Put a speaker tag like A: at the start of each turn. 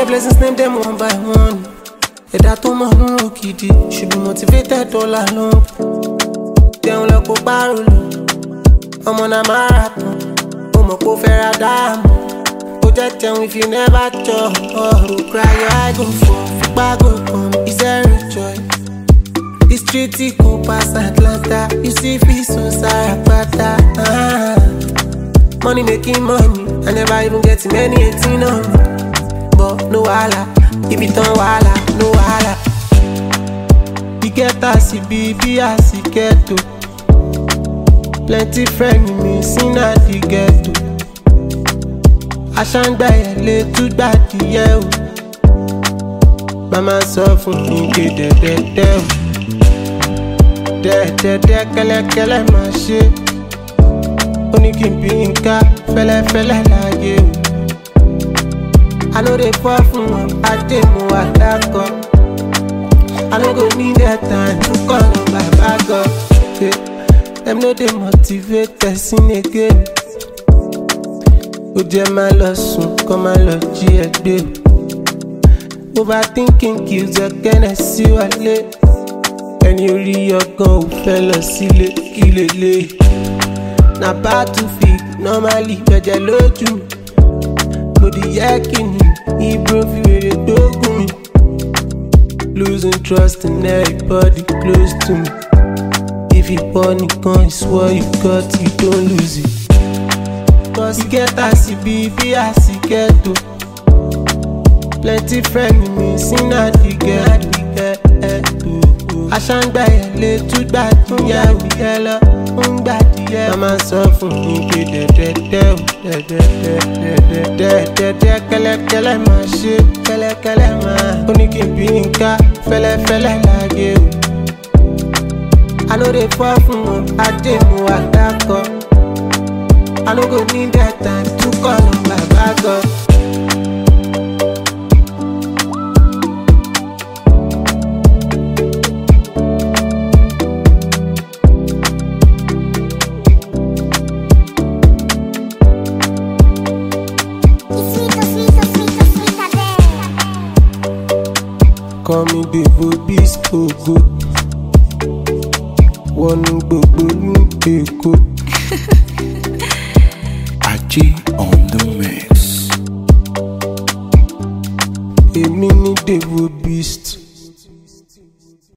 A: the blessings, name them one by one. Ẹ̀dá tó mọ̀ ń rò gidi, should be motivated all along. Jẹun lọ kó párò lò, ọmọ náà marathon. Ó mọ̀ kó fẹ́ ra dáàmú. Ó jẹ́ jẹun if you never chop. Go cry your eye go fall, fipá go come, is there a joy? The street go pass Atlanta, you see fish so Sarapata. Money making money, I never even get many 18 on me. But no wahala, if it don't wahala, no wahala. We get as it be as it get to. Plenty friends me seen at the ghetto. Aṣáǹgbá ẹ̀lẹ́ tún gbàdìyẹ o. Màmá sọ fún mi pé dẹ́dẹ́dẹ́ o. Dẹ́dẹ́dẹ́ kẹ́lẹ́kẹ́lẹ́ máa ṣe. Ó ní kí n bí nǹka fẹ́lẹ́fẹ́lẹ́ láyé o. I no dey fall fún wọn, ajé mo wà dákọ̀. I no go need that time to call on bàbá God. Dem no dey motivate person again. Ó jẹ́ máa lọ sùn kọ́ máa lọ jí ẹgbẹ́. Overthinking kills your Kennedy wálé. Ẹni orí ọgàn ò fẹ́ lọ sílé kí lélẹ̀. Na battlefield normally gbẹ̀jẹ̀ lójú mi. Mo di yẹ kí ni Ibro fi wèrè dógún mi. Losing trust in everybody close to me. If you born nìkan is what you got, you don't lose it. Cause you get as you be as you get to. Plenty friends me seen at the ghetto. Aṣáǹgbá ẹ̀lẹ́ tún gbàdìyẹ òyẹ lọ, ń gbàdìyẹ. Màmá sọ fún mi pé dẹ́dẹ́dẹ́ o, dẹ́dẹ́dẹ́ kẹ́lẹ́kẹ́lẹ́ máa ṣe, kẹ́lẹ́kẹ́lẹ́ máa. Ó ní kí n bí nǹka fẹ́lẹ́fẹ́lẹ́ láyé o. I no dey fall fún wọn, ajé mo wà dákọ̀. I no go need that time to call on Baba God. Call me Devo Beast Ogo. Wọ́n gbogbo ní Èkó.
B: Aji on the mix.
A: Èmi ni Devo Beast.